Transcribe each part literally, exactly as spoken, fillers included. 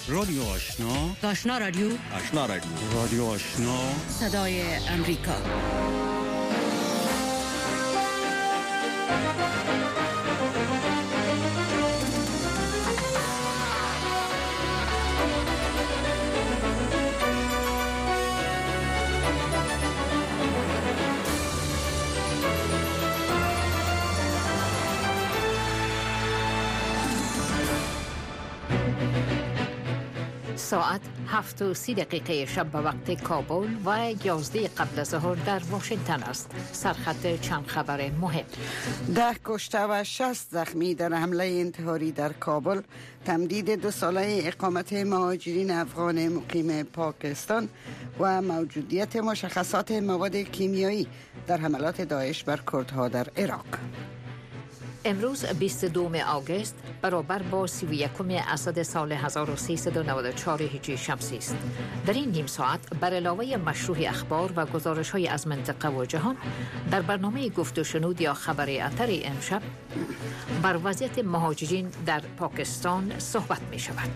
رادیو آشنا، آشنا رادیو، آشنا رادیو، رادیو آشنا، صدای امریکا. ساعت هفت و سی دقیقه شب به وقت کابل و یازده قبل از ظهر در واشنگتن است. سرخط چند خبر مهم: ده کشته و شصت زخمی در حمله انتحاری در کابل، تمدید دو ساله اقامت مهاجرین افغان مقیم پاکستان و موجودیت مشخصات مواد کیمیایی در حملات داعش بر کردها در عراق. امروز بیست و دوم آگوست برابر با سی و یکم اسد سال هزار و سیصد و نود و چهار هجری شمسی است. در این نیم ساعت بر علاوه مشروع اخبار و گزارش‌های از منطقه و جهان، در برنامه گفت و شنود یا خبر اتر امشب بر وضعیت مهاجرین در پاکستان صحبت می شود.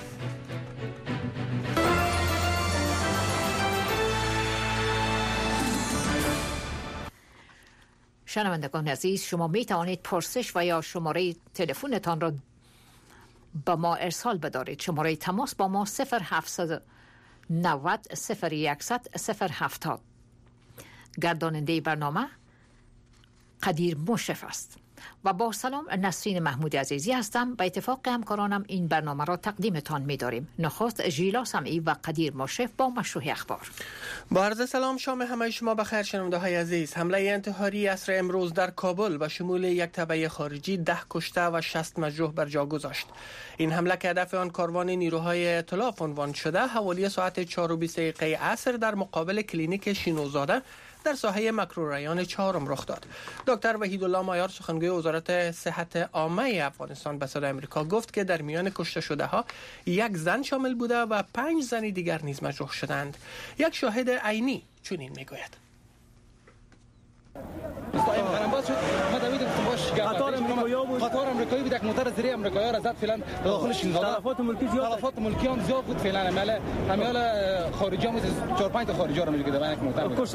شنوندگان عزیز، شما می توانید پرسش و یا شماره تلفنتان را با ما ارسال بدارید. شماره تماس با ما صفر هفتصد و نود صفر صد صفر هفتاد. گرداننده برنامه قدیر مشرف است. و با سلام، نسرین محمود عزیزی هستم. به اتفاق همکارانم این برنامه را تقدیمتان می داریم. نخست ژیلا سمعی و قدیر مشرف با مشروع اخبار. با عرض سلام، شام همه شما بخیر شنونده های عزیز. حمله انتحاری عصر امروز در کابل و شمول یک تبعه خارجی ده کشته و شصت مجروح بر جا گذاشت. این حمله که هدف آن کاروان نیروهای ائتلاف عنوان شده، حوالی ساعت چهار و بیست دقیقه عصر در مقابل کلینیک شینوزاده در ساحه مکروریان چهارم رخ داد. دکتر وحیدالله مایار، سخنگوی وزارت صحت عامه افغانستان، به صدای آمریکا گفت که در میان کشته شده ها یک زن شامل بوده و پنج زن دیگر نیز مجروح شدند. یک شاهد عینی چنین میگوید: قطار امریکایی بود، یک موتور زیری امریکایی را زد فعلا داخل شینزاده. تلفات ملکی زیاد تلفات ملکیان زیاد بود فعلا. عمل همه خارجی هم چهار پنج تا خارجی را میگه در یک موتور.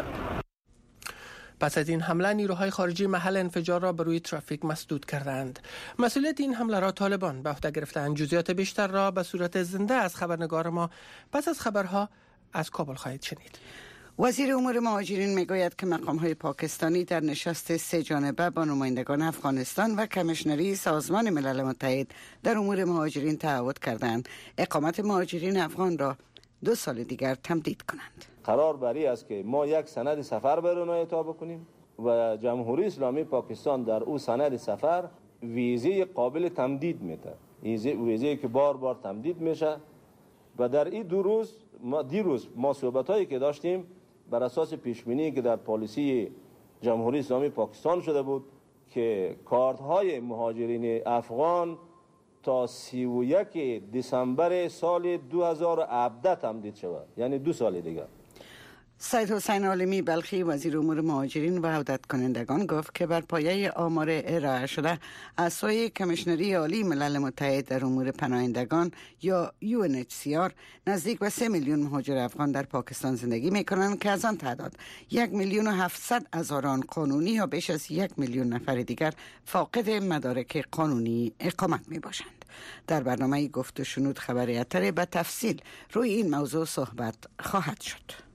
پس از این حمله، نیروهای خارجی محل انفجار را بر روی ترافیک مسدود کردند. مسئولیت این حمله را طالبان به عهده گرفتند. جزئیات بیشتر را به صورت زنده از خبرنگار ما پس از خبرها از کابل خواهید شنید. وزیر امور مهاجرین میگوید که مقام‌های پاکستانی در نشست سه جانبه با نمایندگان افغانستان و کمیشنری سازمان ملل متحد در امور مهاجرین تعهد کردند اقامت مهاجرین افغان را دو سال دیگر تمدید کنند. قرار بر این است که ما یک سند سفر برای اعطا بکنیم و جمهوری اسلامی پاکستان در او سند سفر ویزه قابل تمدید میده، ویزه که بار بار تمدید میشه. و در این دو روز ما دیروز ما صحبتایی که داشتیم بر اساس پیشبینی که در پالیسی جمهوری اسلامی پاکستان شده بود که کارت‌های مهاجرین افغان تا سی و یک دسامبر سال دو هزار و هفده تمدید شود، یعنی دو سال دیگر. سید حسین عالمی بلخی، وزیر امور مهاجرین و عودت کنندگان، گفت که بر پایه آمار ارائه شده از سوی کمیشنری عالی ملل متحد در امور پناهندگان یا یو ان اچ سی آر نزدیک به سه میلیون مهاجر افغان در پاکستان زندگی می کنند که از آن تعداد یک میلیون و هفتصد هزار آن قانونی یا بیش از یک میلیون نفر دیگر فاقد مدارک قانونی اقامت می باشند. در برنامه گفت و شنود خبر اتر به تفصیل روی این موضوع صحبت خواهد شد.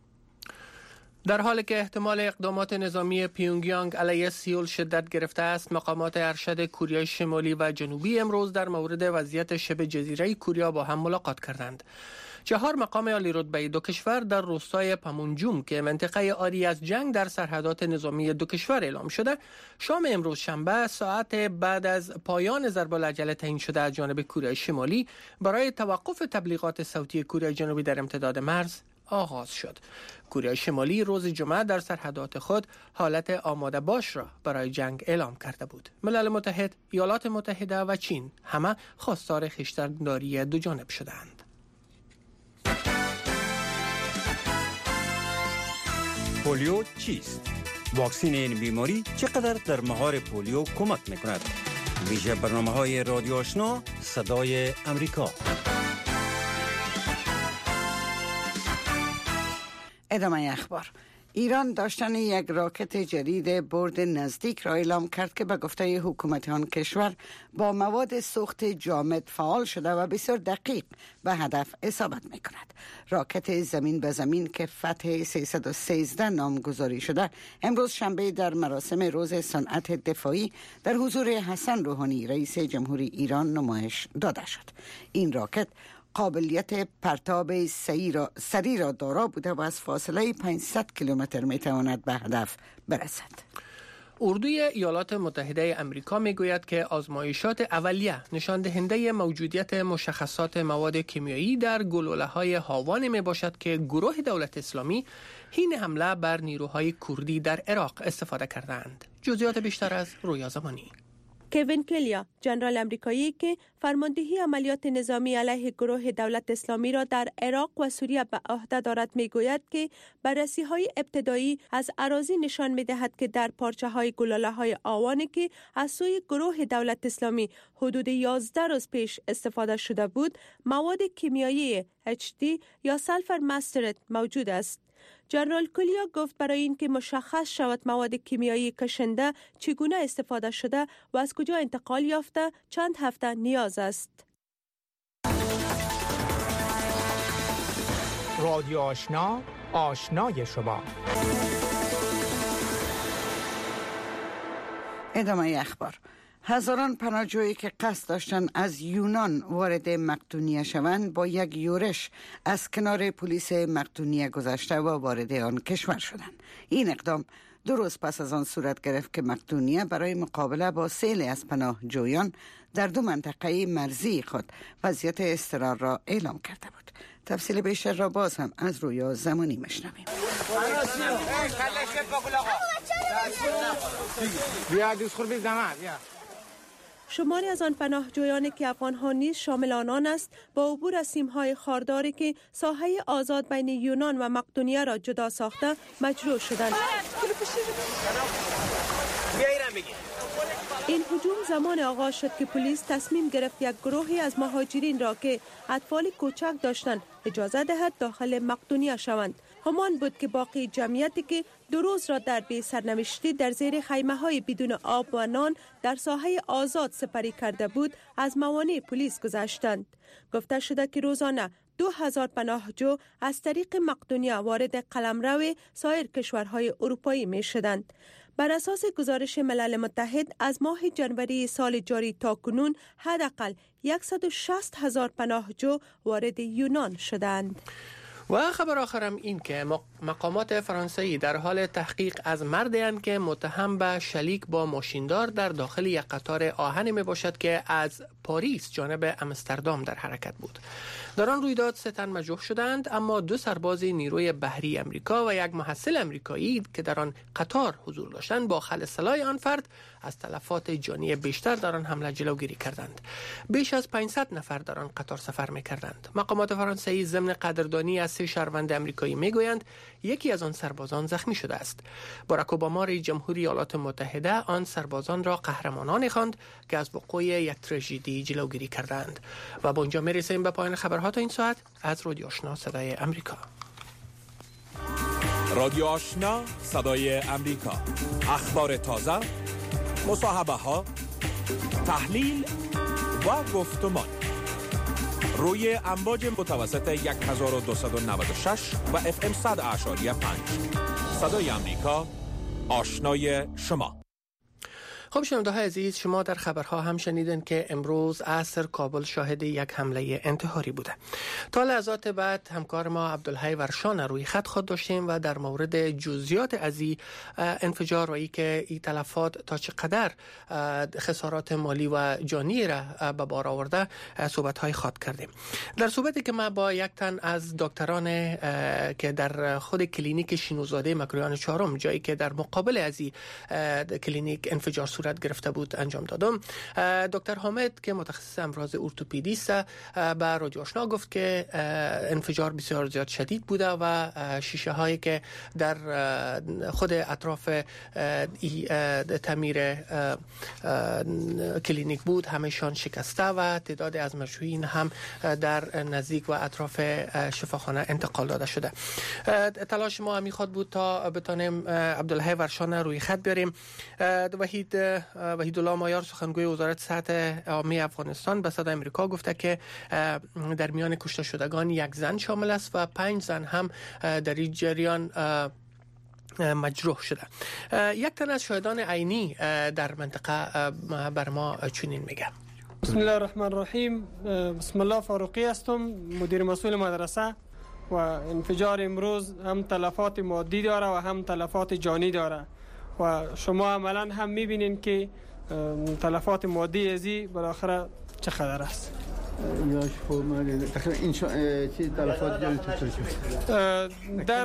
در حالی که احتمال اقدامات نظامی پیونگیانگ علیه سئول شدت گرفته است، مقامات ارشد کره شمالی و جنوبی امروز در مورد وضعیت شبه جزیره کره با هم ملاقات کردند. چهار مقام عالی رتبه دو کشور در روستای پامونجوم که منطقه عاری از جنگ در سرحدات نظامی دو کشور اعلام شده، شام امروز شنبه ساعت بعد از پایان ضرب العجله تعیین شده از جانب کره شمالی برای توقف تبلیغات صوتی کره جنوبی در امتداد مرز آغاز شد. کره شمالی روز جمعه در سرحدات خود حالت آماده باش را برای جنگ اعلام کرده بود. ملل متحد، ایالات متحده و چین همه خواستار خویشتنداری دو جانب شدند. پولیو چیست؟ واکسن این بیماری چقدر در مهار پولیو کمک میکند؟ ویژه برنامه های رادیو آشنا صدای امریکا. ادامه اخبار. ایران داشتن یک راکت جدید برد نزدیک را اعلام کرد که به گفته حکومت آن کشور با مواد سوخت جامد فعال شده و بسیار دقیق به هدف اصابت می کند. راکت زمین به زمین که فتح سیصد و سیزده نامگذاری شده امروز شنبه در مراسم روز صنعت دفاعی در حضور حسن روحانی رئیس جمهوری ایران نمایش داده شد. این راکت قابلیت پرتاب سری را دارا بوده و از فاصله پانصد کیلومتر می تواند به هدف برسد. اردوی ایالات متحده آمریکا میگوید که آزمایشات اولیه نشان دهنده موجودیت مشخصات مواد کیمیایی در گلوله‌های هاوان می باشد که گروه دولت اسلامی حین حمله بر نیروهای کردی در عراق استفاده کردند. جزئیات بیشتر از رویا زمانی. کوین کلیا، جنرال امریکایی که فرماندهی عملیات نظامی علیه گروه دولت اسلامی را در عراق و سوریه به عهده دارد، میگوید که بررسی‌های ابتدایی از اراضی نشان می‌دهد که در پارچه‌های گلوله‌های آوانی که از سوی گروه دولت اسلامی حدود یازده روز پیش استفاده شده بود، مواد کیمیایی اچ دی یا سلفر مسترد موجود است. جنرال کلیا گفت برای اینکه مشخص شود مواد کیمیایی کشنده چگونه استفاده شده و از کجا انتقال یافته چند هفته نیاز است. رادیو آشنا، آشنای شما. ادامه اخبار. هزاران پناهجویی که قصد داشتن از یونان وارد مقدونیه شوند با یک یورش از کنار پلیس مقدونیه گذشته و وارد آن کشور شدند. این اقدام دو روز پس از آن صورت گرفت که مقدونیه برای مقابله با سیل از پناهجویان در دو منطقه مرزی خود وضعیت اضطرار را اعلام کرده بود. تفصیل بیشتر را باز هم از رویا زمانی میشنویم. شماری از آن پناهجویانی که افغان‌ها نیز شامل آنان است با عبور از سیم‌های خارداری که ساحه آزاد بین یونان و مقدونیه را جدا ساخته مجروح شدند. این هجوم زمان آغاز شد که پلیس تصمیم گرفت یک گروهی از مهاجرین را که اطفال کوچک داشتند اجازه دهد داخل مقدونیه شوند. همان بود که باقی جمعیتی که دو روز را در بی سرنوشتی در زیر خیمه‌های بدون آب و نان در ساحه آزاد سپری کرده بود از موانع پلیس گذشتند. گفته شده که روزانه دو هزار پناهجو از طریق مقدونیه وارد قلمرو سایر کشورهای اروپایی می شدند. بر اساس گزارش ملل متحد از ماه جنوری سال جاری تا کنون حداقل صد و شصت هزار پناهجو وارد یونان شدند. و خبر آخرم این که مقامات فرانسوی در حال تحقیق از مردی اند که متهم به شلیک با ماشیندار در داخل یک قطار آهن می باشد که از پاریس جانب امستردام در حرکت بود. در آن رویداد سه تن مجروح شدند، اما دو سرباز نیروی بحری امریکا و یک محصل امریکایی که در آن قطار حضور داشتند با خلع آن فرد از تلفات جانی بیشتر در آن حمله جلوگیری کردند. بیش از پانصد نفر در آن قطار سفر می‌کردند. مقامات فرانسوی ضمن قدردانی از سه شهروند امریکایی میگویند یکی از آن سربازان زخمی شده است. باراک اوباما رئیس جمهوری ایالات متحده آن سربازان را قهرمانانی خواند که از وقوع یک تراژدی جلوگیری کردند. و با اینجا میرسیم به پایان خبرها تا این ساعت. از رادیو آشنا صدای امریکا. رادیو آشنا صدای امریکا، اخبار تازه، مصاحبه ها، تحلیل و گفتمان روی امواج متوسط هزار و دویست و نود و شش و اف ام صد اعشاری پنج. صدای امریکا، آشنای شما. خب شنونده های عزیز، شما در خبرها هم شنیدن که امروز عصر کابل شاهد یک حمله انتحاری بوده. تا لحظات بعد همکار ما عبدالحی ورشان روی خط خود داشتیم و در مورد جزئیات از این انفجار و ای که این تلفات تا چقدر خسارات مالی و جانی را به بار آورده صحبت های خواهد کردیم. در صحبتی که ما با یک تن از دکتران که در خود کلینیک شینوزاده مکرویان چهارم، جایی که در مقابل از این کلینیک انفجار صورت گرفته بود انجام دادم. دکتر حامد که متخصص امراض ارتوپدی است به رادیو آشنا گفت که انفجار بسیار زیاد شدید بوده و شیشه هایی که در خود اطراف تعمیر کلینیک بود همه‌شان شکسته و تعداد از مجروحین هم در نزدیک و اطراف شفاخانه انتقال داده شده. تلاش ما میخواد بود تا بتانیم عبدالحی ورشان روی خط بیاریم. وحید وحید الله مایار سخنگوی وزارت صحت عامه افغانستان به صدای امریکا گفته که در میان کشته شدگان یک زن شامل است و پنج زن هم در این جریان مجروح شده. یک تن از شاهدان عینی در منطقه بر ما چنین میگه. بسم الله الرحمن الرحیم. بسم الله فاروقی هستم، مدیر مسئول مدرسه و انفجار امروز هم تلفات مادی داره و هم تلفات جانی داره و شما عملا هم میبینین که تلفات مادی ازی بالاخره چقدر است. یا شو ما تقریبا این چی تلفات جانی چطور شد در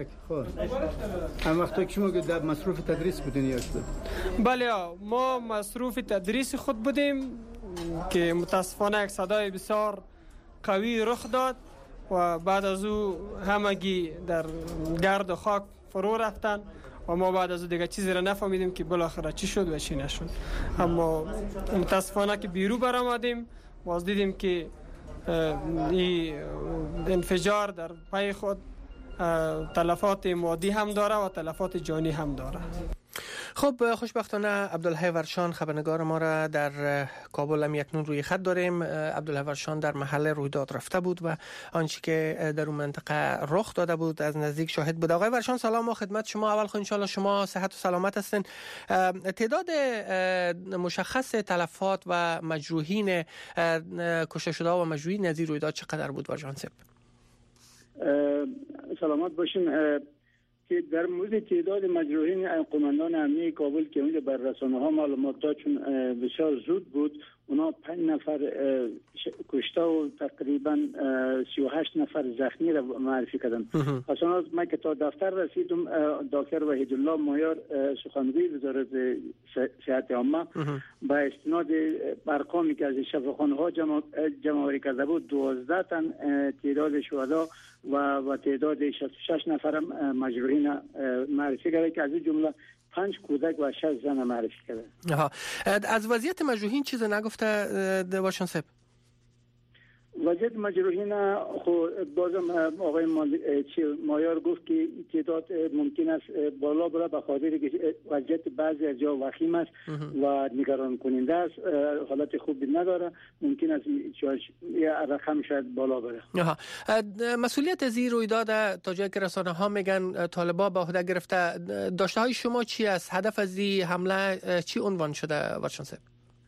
هم وقتا که شما در مصروف تدریس بودین یا شد؟ بله ما مصروف تدریس خود بودیم که متاسفانه یک صدای بسیار قوی رخ داد و بعد از او همگی در گرد و خاک فرو رفتن و ما بعد از او دیگه چیزی را نفهمیدیم که بالاخره چی شد و چی نشد. اما متاسفانه که بیرو برآمدیم باز دیدیم که این انفجار در پای خود تلفات مادی هم داره و تلفات جانی هم داره. خب خوشبختانه عبدالحی ورشان خبرنگار ما را در کابل هم یکنون روی خط داریم. عبدالحی ورشان در محل رویداد رفته بود و آنچه که در اون منطقه رخ داده بود از نزدیک شاهد بود. آقای ورشان سلام و خدمت شما. اول خو انشالله شما صحت و سلامت هستین. تعداد مشخص تلفات و مجروحین کشته شده و مجروحین از این رویداد چقدر بود ورشان صاحب؟ سلامت باشین. که در مورد تعداد مجروحین قماندان امنیه کابل که اونجا بر رسانه ها معلومات داد چون بسیار زود بود، اونا پنج نفر کشته و تقریبا سی و هشت نفر زخمی را معرفی کردن. اصلا من که تا دفتر رسیدم دکتر وحید الله مایار سخنگوی وزارت صحت عامه با استناد ارقامی که از شفاخانه ها جمع آوری کرده بود دوازده تن تعداد شهدا و و تعداد شصت و شش نفر مجروحین معرفی کرده که از این جمله پنج کودک و شش زن معرفی کرده. آها. از وضعیت مجروحین چیز نگفته ورشان صاحب؟ وضعیت مجروحین خو بازم آقای مایار گفت که تعداد ممکن است بالا بره به خاطر که وضعیت بعضی از جا وخیم است و نگران کننده است، حالت خوبی نداره، ممکن است یه رقم شاید بالا بره. آها. مسئولیت از این رویداد تا جایی که رسانه ها میگن طالبا به عهده گرفته، داشته های شما چی است؟ هدف از این حمله چی عنوان شده ورشان صاحب؟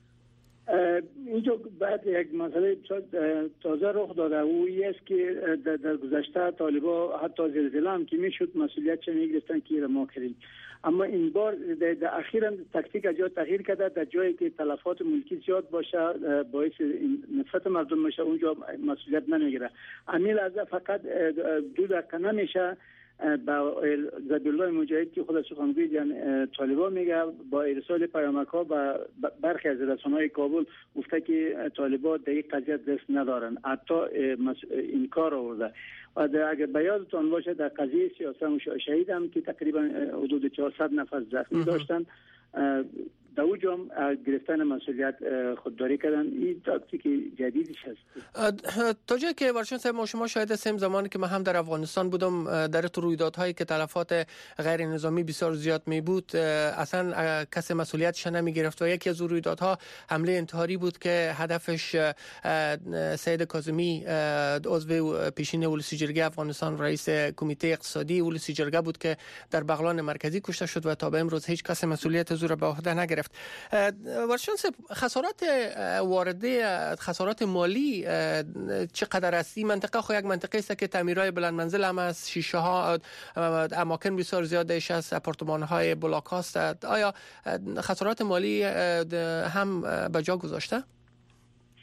اینجا بعد یک مسئله تازه رخ داده و این است که در, در گذشته طالبا حتی زلزله هم که میشد مسئولیت چه میگرفتن که را ما کردیم، اما این بار در, در اخیرا تکتیک از جا تغییر کرده، در جایی که تلفات ملکی زیاد باشه باعث نفرت مردم باشه اونجا مسئولیت نمیگیره. امیل از فقط دو دقیقه نمیشه با زبیرالله مجاهد که خود سخنگوی طالبان میگه با ارسال پیامک ها و برخی از رسانه‌های کابل گفته که طالبان در این قضیه دست ندارن، حتی این کار آورده. و اگر به یادتان باشه در قضیه سیاسی شهید هم که تقریبا حدود چهارصد نفر زخمی داشتن، در اوجا هم گرفتن مسئولیت خودداری کردن. این تاکتیک جدیدش هست. تا جایی که ورشان صاحب ما شما شاهد هستیم، زمانی که من هم در افغانستان بودم در تو رویدادهایی که تلفات غیر نظامی بسیار زیاد می بود اصلا کسی مسئولیتش نمی گرفت و یکی از رویدادها حمله انتحاری بود که هدفش سید کاظمی عضو پیشین ولسی جرگه افغانستان رئیس کمیته اقتصادی ولسی جرگه بود که در بغلان مرکزی کشته شد و تا به امروز هیچ کس مسئولیت از او را به عهده نگرفت. ورشان صاحب خسارات وارده، خسارات مالی چقدر است؟ این منطقه خو یک منطقه است که تعمیرهای بلند منزل هم است، شیشه ها اماکن بسیار زیادش است، آپارتمان های بلاک هاست. آیا خسارات مالی هم به جا گذاشته؟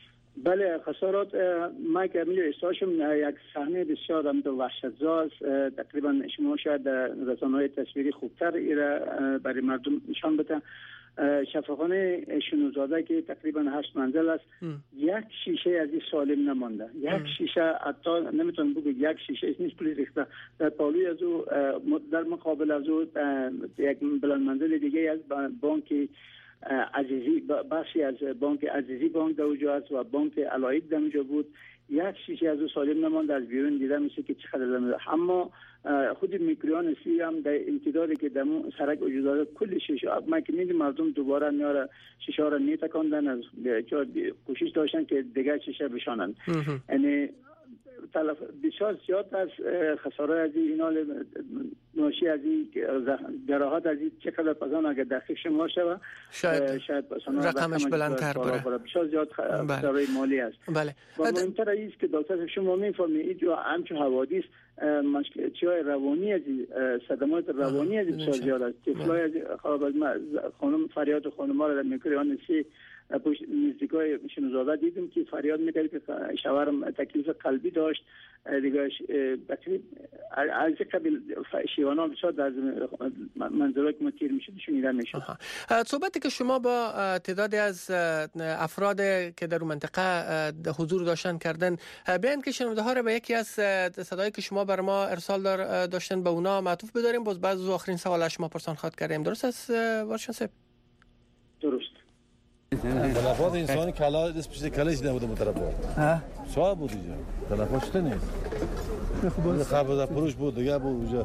بله خسارات ما که میل استاشم یک صحنه بسیار هم وحشتزا است. تقریبا شما شاید رسانه‌های تصویری خوبتر ایره برای مردم نشان بده. شفاخانه شنوزاده که تقریبا هشت منزل است ام. یک شیشه از این سالم نمانده. ام. یک شیشه حتی نمیتونم بگم یک شیشه نیست پلیس ریخته در پالوی از او در مقابل از او یک بلند منزل دیگه از بانک عزیزی بخشی از بانک عزیزی بانک در اونجا است و بانک علایق در اونجا بود. یک شیشه از او سالم نمانده. از بیرون دیده میشه که چقدر زمین، اما خود میکرویان سی هم در امتدادی که در سرک وجود داره کل شیشه ما که میدیم مردم دوباره میاره شیشه ها را نیتکاندن، از کوشش داشتن که دیگر شیشه بشانند. یعنی تلف بسیار زیاد از خساره از اینا ناشی از این جراحات از این چقدر پزان اگر دقیق شما شود شاید, شاید رقمش بلندتر بره. بسیار زیاد خساره مالی است. بله. و مهمتر است که دکتر شما میفهمید اینجا همچون حوادث مشکلات روانی از صدمات روانی از بسیار زیاد است. طفلای از خراب از خانم فریاد خانم ها را در میکرویان سی پشت نزدیکای شنوزاده دیدیم که فریاد میکرد که شوهرم تکلیف قلبی داشت دیگه تقریبا از قبل شیوانا بسیار در منظره که ما تیر میشد شنیده میشد. صحبتی که شما با تعدادی از افراد که در اون منطقه حضور داشتن کردن بیان که شنونده ها را به یکی از صدایی که شما بر ما ارسال داشتن به اونا معطوف بداریم. باز بعد از آخرین سوال شما پرسان خواهد کردیم. درست است وارشان صاحب؟ درست. تلفات انسانی کلا دست پیش کلاش نبوده مترفات ها شاه بود اینجا تلفات شده نیست خوب خبر پروش بود دیگه بود اونجا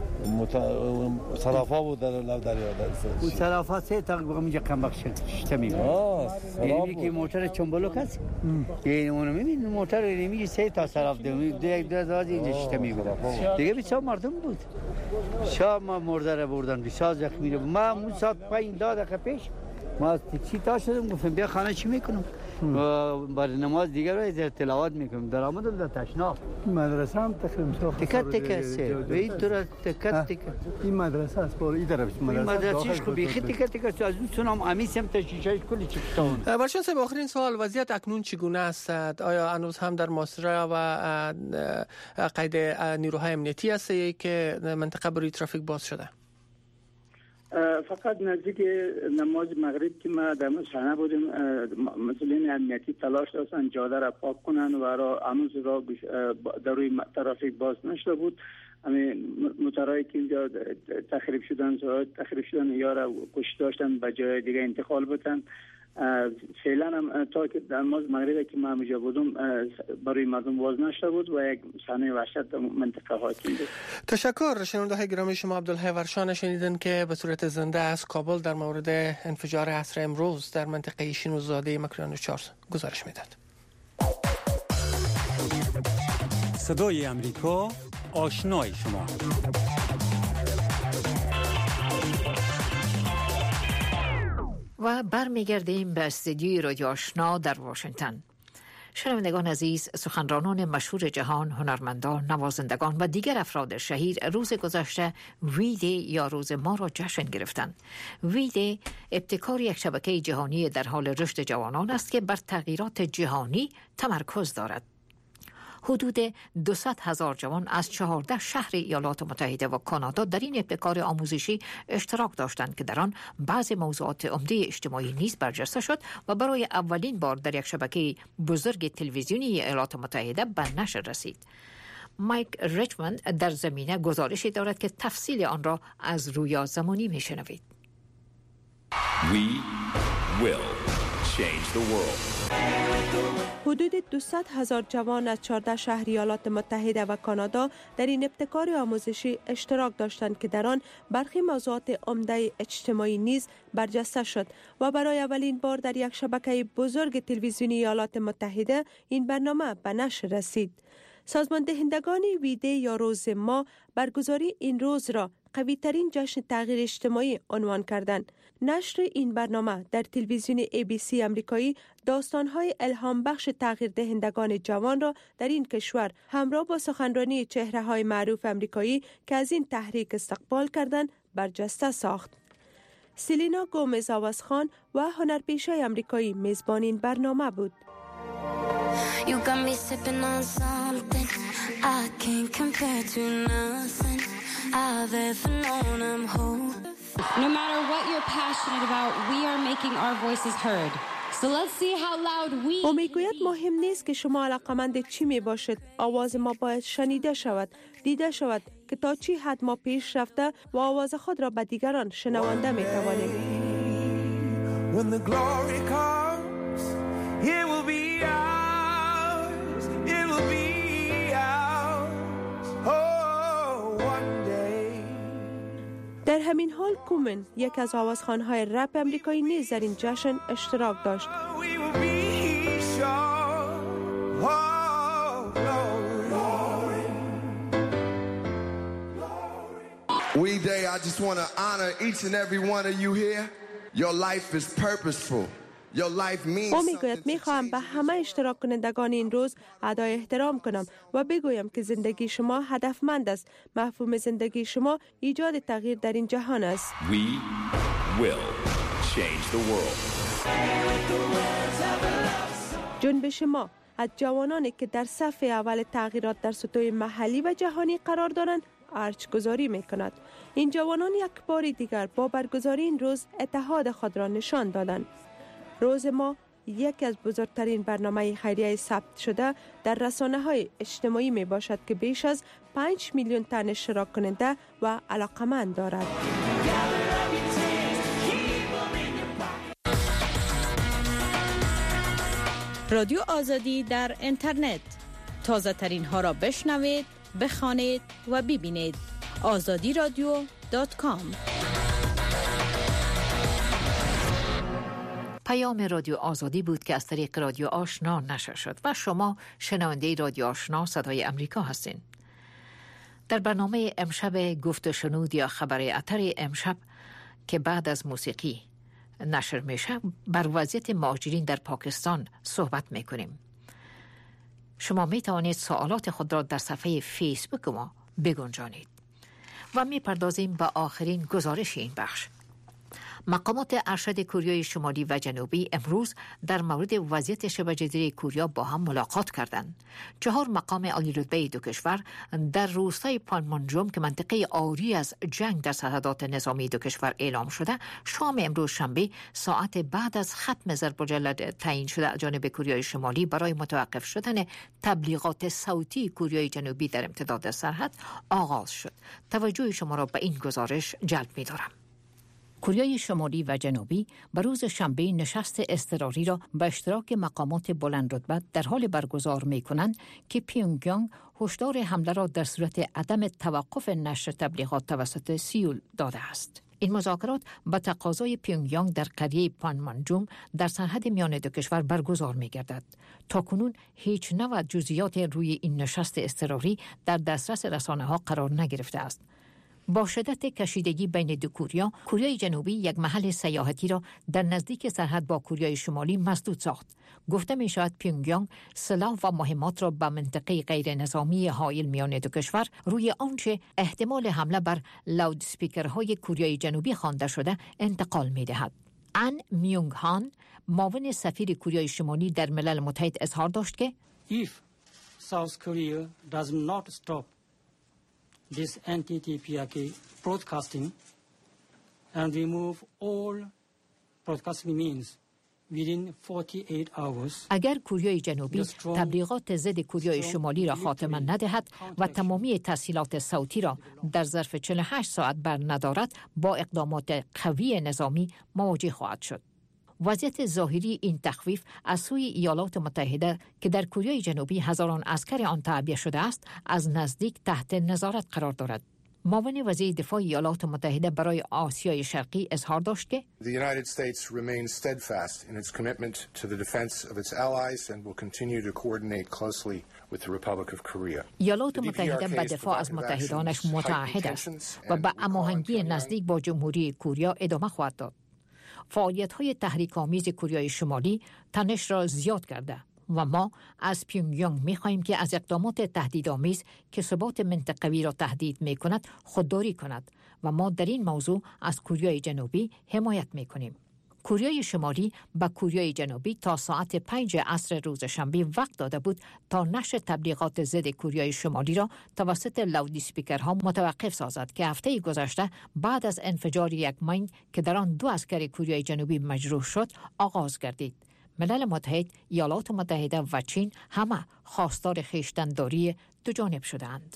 صرافا بود در لب دریا در اون صرافا سه تا اینجا کم بخش شته میگه یعنی که موتور چنبلوک است یعنی اون میبینید موتور میگه سه تا صراف ده یک دو تا اینجا شته میگه دیگه بسیار مردم بود شاه ما مرده را بردن بسیار زخمی رو ما اون ساعت پنج دقیقه پیش ما چی تا شدم گفتم بیا خانه چی میکنم و برای نماز دیگر رو تلاوت میکنم در آمدم در تشناب مدرسه هم تقریبا تکت تکت سه و این طور تکت تکت این مدرسه است بار این طرف مدرسه مدرسهش خوب بیخی تکت تکت از اون سونم امیس هم تا شیشهش کلی چکتون. ورشان صاحب آخرین سوال وضعیت اکنون چگونه است؟ آیا هنوز هم در محاصره و قید نیروهای امنیتی است که منطقه برای ترافیک باز شده؟ فقط نزدیک نماز مغرب که ما در صحنه بودیم مسئولین امنیتی تلاش داشتن جاده را پاک کنن و را هنوز را در روی ترافیک باز نشده بود. همین موتورایی که اینجا تخریب شدن تخریب شدن یا را کوشش داشتن به جای دیگه انتقال بدن. فعلا هم تا که در نماز مغرب که ما اونجا بودم برای مردم باز نشده بود و یک صحنه وحشت در منطقه حاکم بود. تشکر. شنونده های گرامی شما عبدالحی ورشان شنیدن که به صورت زنده از کابل در مورد انفجار عصر امروز در منطقه شینوزاده مکران چهار گزارش میداد. صدای امریکا آشنای شما. و برمیگردیم به استودیوی رادیو آشنا در واشنگتن. شنوندگان عزیز، سخنرانان مشهور جهان، هنرمندان، نوازندگان و دیگر افراد شهیر روز گذشته ویدی یا روز ما را جشن گرفتند. ویدی ابتکار یک شبکه جهانی در حال رشد جوانان است که بر تغییرات جهانی تمرکز دارد. حدود دویست هزار جوان از چهارده شهر ایالات متحده و کانادا در این ابتکار آموزشی اشتراک داشتند که در آن بعض موضوعات عمده اجتماعی نیز برجسته شد و برای اولین بار در یک شبکه بزرگ تلویزیونی ایالات متحده به نشر رسید. مایک ریچموند در زمینه گزارشی دارد که تفصیل آن را از رویا زمانی میشنوید. We will change the world. حدود دویست هزار جوان از چهارده شهر ایالات متحده و کانادا در این ابتکار آموزشی اشتراک داشتند که در آن برخی موضوعات عمده اجتماعی نیز برجسته شد و برای اولین بار در یک شبکه بزرگ تلویزیونی ایالات متحده این برنامه به نشر رسید. سازمان دهندگان ویدی یا روز ما برگزاری این روز را قوی ترین جشن تغییر اجتماعی عنوان کردند. نشر این برنامه در تلویزیون ای بی سی امریکایی داستان‌های الهام بخش تغییر دهندگان جوان را در این کشور همراه با سخنرانی چهره‌های معروف امریکایی که از این تحریک استقبال کردند برجسته ساخت. سلینا گومز آوازخان و هنرپیشه امریکایی میزبان این برنامه بود. You got me sipping on something I can't compare to nothing I've ever known. I'm hoping. No matter what you're passionate about, we are making our voices heard. So let's see how loud we. او میگوید مهم نیست که شما علاقمند چی می باشد. آواز ما باید شنیده شود، دیده شود که تا چی حد ما پیش رفته و آواز خود را به دیگران شنونده می توانیم. When the glory comes, it will be ours. It will be ours. Oh, one day. در همین حال کومن یک از آوازخوان‌های رپ امریکایی نیز در این جشن اشتراک داشت. We Day, I just want to honor each and every one of you here. Your life is purposeful. Your life means. او میگوید میخواهم به همه اشتراک کنندگان این روز ادای احترام کنم و بگویم که زندگی شما هدفمند است. مفهوم زندگی شما ایجاد تغییر در این جهان است. We will change the world. جنبش ما از جوانانی که در صف اول تغییرات در سطوح محلی و جهانی قرار دارند ارج گذاری می کند. این جوانان یک بار دیگر با برگزاری این روز اتحاد خود را نشان دادند. روز ما یکی از بزرگترین برنامه خیریه ثبت شده در رسانه‌های اجتماعی می باشد که بیش از پنج میلیون تن اشتراک کننده و علاقمند دارد. رادیو آزادی در اینترنت تازه ترین ها را بشنوید، بخوانید و ببینید. آزادی رادیو دات کام. پیام رادیو آزادی بود که از طریق رادیو آشنا نشر شد و شما شنونده رادیو آشنا صدای امریکا هستین. در برنامه امشب گفت و شنود یا خبر اتر امشب که بعد از موسیقی نشر میشه بر وضعیت مهاجرین در پاکستان صحبت میکنیم. شما می توانید سوالات خود را در صفحه فیسبوک ما بگنجانید و می پردازیم به آخرین گزارش این بخش. مقامات ارشد کوریای شمالی و جنوبی امروز در مورد وضعیت شبه جزیره کوریا با هم ملاقات کردند. چهار مقام عالی رتبه دو کشور در روستای پانمونجوم که منطقه عاری از جنگ در سرحدات نظامی دو کشور اعلام شده، شام امروز شنبه ساعت بعد از ختم ضرب الجل تعیین شده از جانب کوریای شمالی برای متوقف شدن تبلیغات صوتی کوریای جنوبی در امتداد سرحد آغاز شد. توجه شما را به این گزارش جلب می‌دارم. کوریای شمالی و جنوبی به روز شنبه نشست اضطراری را به اشتراک مقامات بلند رتبه در حال برگزار می کنند که پیونگیانگ هشدار حمله را در صورت عدم توقف نشر تبلیغات توسط سیول داده است. این مذاکرات به تقاضای پیونگیانگ در قریه پانمونجوم در سرحد میان دو کشور برگزار می گردد. تاکنون هیچ نوع جزئیات روی این نشست اضطراری در دسترس رسانه ها قرار نگرفته است. با شدت کشیدگی بین دو کوریا، کوریای جنوبی یک محل سیاحتی را در نزدیک سرحد با کوریای شمالی مسدود ساخت. گفته می شود پیونگیانگ سلاح و مهمات را به منطقه غیر نظامی حائل میان دو کشور روی آنچه احتمال حمله بر لاود اسپیکرهای کوریای جنوبی خوانده شده انتقال می دهد. ان میونگ هان، معاون سفیر کوریای شمالی در ملل متحد اظهار داشت که If South Korea does not stop this anti-T P R K broadcasting and remove all broadcasting means within forty-eight hours. اگر کوریای جنوبی تبلیغات ضد کوریای شمالی را خاتمه ندهد و تمامی تسهیلات صوتی را در ظرف چهل و هشت ساعت بر ندارد، با اقدامات قوی نظامی مواجه خواهد شد. وضعیت ظاهری این تخویف از سوی ایالات متحده که در کوریای جنوبی هزاران عسکر آن تعبیه شده است، از نزدیک تحت نظارت قرار دارد. معاون وزیر دفاع ایالات متحده برای آسیای شرقی اظهار داشت که The United States remains steadfast in its commitment to the defense of its allies and will continue to coordinate closely with the Republic of Korea. ایالات متحده به دفاع از متحدانش متعهد است و به هماهنگی نزدیک با جمهوری کوریا ادامه خواهد داد. فعالیت‌های تحریک‌آمیز کوریای شمالی تنش را زیاد کرده و ما از پیونگیانگ می‌خواهیم که از اقدامات تهدیدآمیز که ثبات منطقوی را تهدید می‌کند خودداری کند و ما در این موضوع از کوریای جنوبی حمایت می‌کنیم. کره شمالی به کره جنوبی تا ساعت پنج عصر روز شنبه وقت داده بود تا نشر تبلیغات ضد کره شمالی را توسط لاود اسپیکرها متوقف سازد که هفته گذشته بعد از انفجار یک مین که در آن دو عسکر کره جنوبی مجروح شد آغاز گردید. ملل متحد، ایالات متحده و چین همه خواستار خویشتن‌داری دو جانب شدند.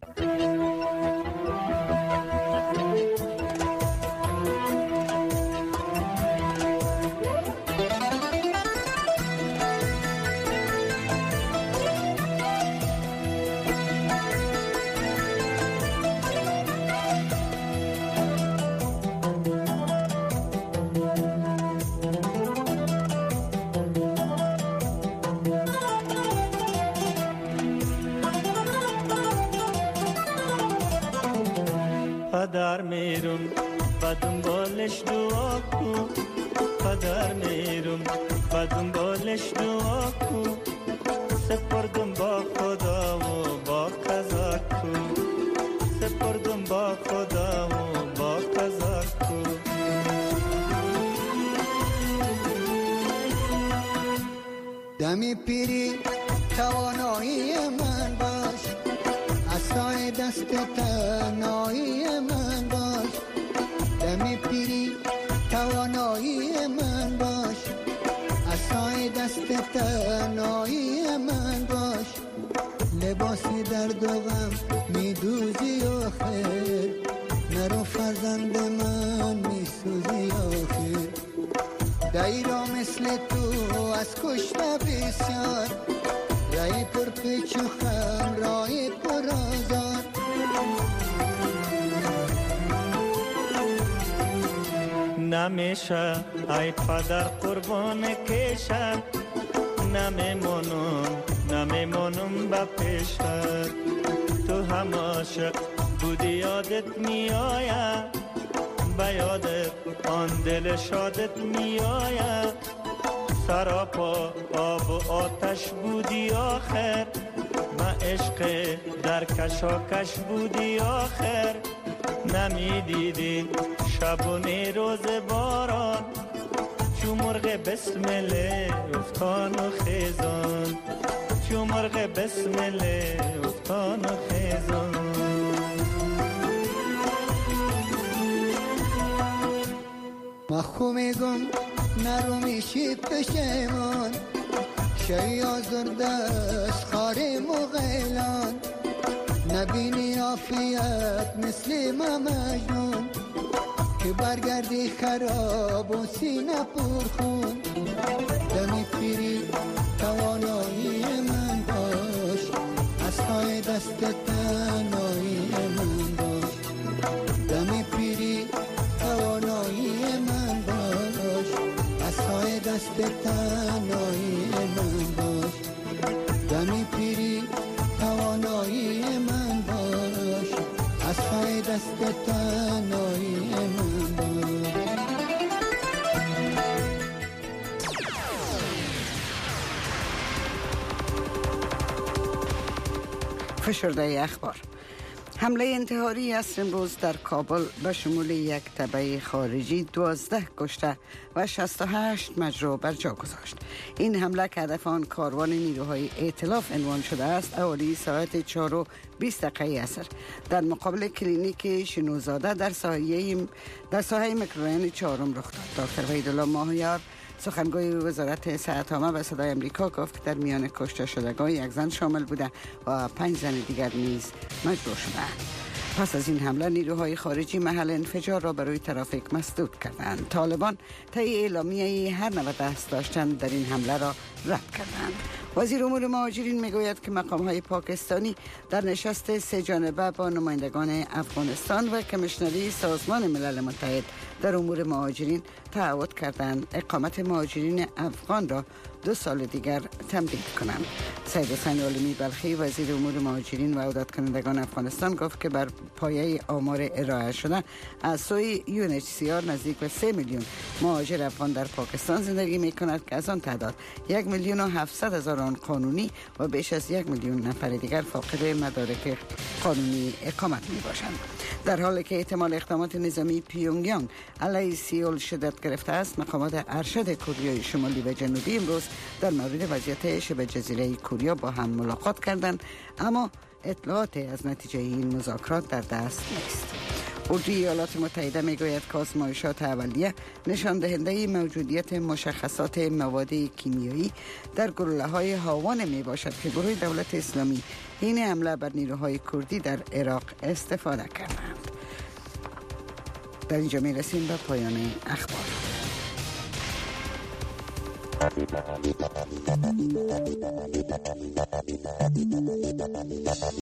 پدر میرم و دنبالش دعا کن، پدر میرم و دنبالش دعا کن، سپردم با خدا و با قضا کن، سپردم با خدا و با قضا کن. دمی پیری توانایی من باش، عصای دست تنهایی من باش. دمی پیری توانایی من باش، عصای دست تنهایی من باش. لباسی درد و غم میدوزی آخر، نرو فرزند من میسوزی آخر. دایرا مثل تو از کشته بسیار، رای پر پیچ و خم رای پر آزار. نمیشه ای پدر قربان کشم، نمیمونم نمیمونم با پیشت. تو هم عاشق بودی یادت میآید، به یادت آن دل شادت میآید. سراپا آب و آتش بودی آخر، ما عشق در کشاکش بودی آخر. نمیدیدی شبونه روز باران، چو مرغ بسمله افتان و خیزان، چو مرغ بسمله افتان و خیزان. ما خو میگم نرو میشی پشیمان، شی آزرده از خاره مغیلان. نبینی عافیت مثل ما مجنون، که برگردی خراب و سینه پرخون. دمی پیری توانایی من باش، عصای دست تنهایی من باش. دمی پیری توانایی من باش، عصای دست تنهایی من باش. دمی پیری توانایی من باش، عصای دست تنهایی من باش. فشرده اخبار. حمله انتحاری است امروز در کابل به شمول یک تبع خارجی دوازده کشته و شصت و هشت مجروح بر جا گذاشت. این حمله که هدف آن کاروان نیروهای ائتلاف عنوان شده است حوالی ساعت چهار و بیست دقیقه عصر در مقابل کلینیک شنوزاده در ساحه در ساحه میکرورایان چهارم رخ داد. دکتر وحیدالله ماهیار سخنگوی وزارت صحت عامه به صدای آمریکا گفت که در میان کشته شدگان یک زن شامل بوده و پنج زن دیگر نیز مجروح شدند. پس از این حمله نیروهای خارجی محل انفجار را برای ترافیک مسدود کردند. طالبان طی اعلامیه هر نوع دست داشتن در این حمله را رد کردند. وزیر امور مهاجرین میگوید که مقام‌های پاکستانی در نشست سه جانبه با نمایندگان افغانستان و کمیشنری سازمان ملل متحد در امور مهاجرین تعهد کردند اقامت مهاجرین افغان را دو سال دیگر تمدید کنند. سید حسین عالمی بلخی وزیر امور مهاجرین و عودت کنندگان افغانستان گفت که بر پایه آمار ارائه شده از سوی یو ان اچ سی آر نزدیک به سه میلیون مهاجر افغان در پاکستان زندگی می کند که از آن تعداد یک میلیون و هفتصد هزار پناهجویان قانونی و بیش از یک میلیون نفر دیگر فاقد مدارک قانونی اقامت می باشند. در حالی که احتمال اقدامات نظامی پیونگیانگ علیه سئول شدت گرفته است، مقامات ارشد کوریای شمالی و جنوبی امروز در مورد وضعیت شبه جزیره کوریا با هم ملاقات کردند، اما اطلاعات از نتیجه این مذاکرات در دست نیست. اردوی ایالات متحده میگوید که آزمایشات اولیه نشان دهنده موجودیت مشخصات مواد کیمیایی در گلوله‌های هاوان می باشد که گروه دولت اسلامی حین حمله بر نیروهای کردی در عراق استفاده کردند. در اینجا می رسیم به پایان اخبار.